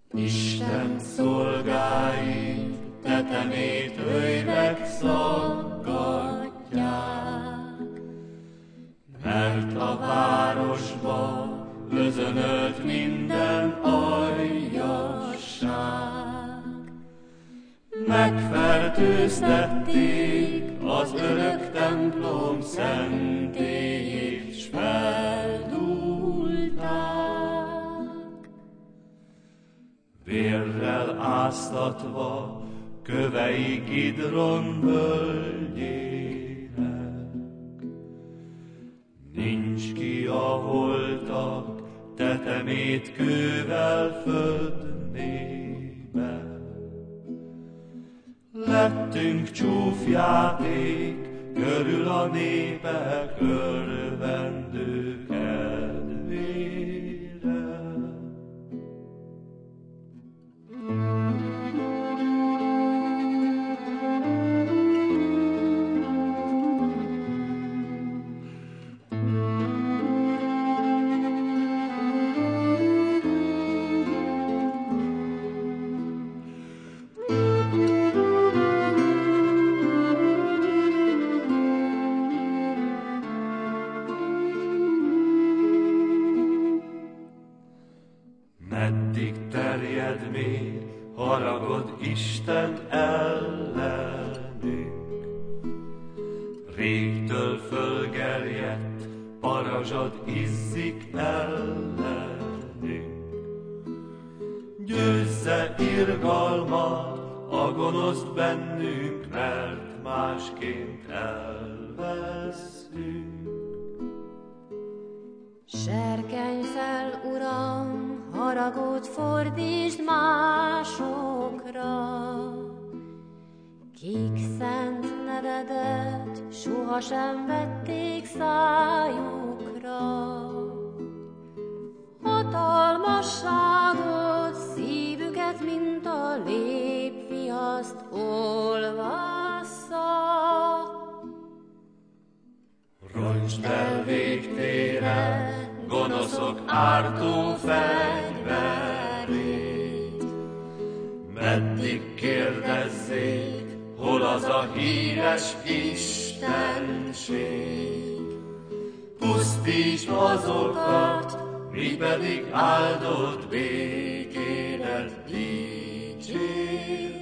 Isten szolgái tetemét öjvek szaggatják, mert a városba özönölt minden aljasság. Megfertőztették az örök templom szentélyét, s feldúlták. Vérrel áztatva kövei Kidron völgyének, nincs ki a holtak tetemét kővel födnébe. Lettünk csúfjáték körül a népek örvendő kedvére. Meddig terjed még haragod Isten ellenünk? Régtől fölgerjedt parazsad izzik ellenünk. Győzze irgalmat a gonoszt bennünk, mert másként elveszünk. Serkenj fel, Uram, haragot fordítsd másokra, kik szent nevedet sohasem vették szájukra. Hatalmasságot, szívüket, mint a lépviaszt olvassza. Roncsd el végtére gonoszok ártó fegyverét. Meddig kérdezzék, hol az a híres istenség? Pusztítsd azokat, mi pedig áldott békédet dicsérjük.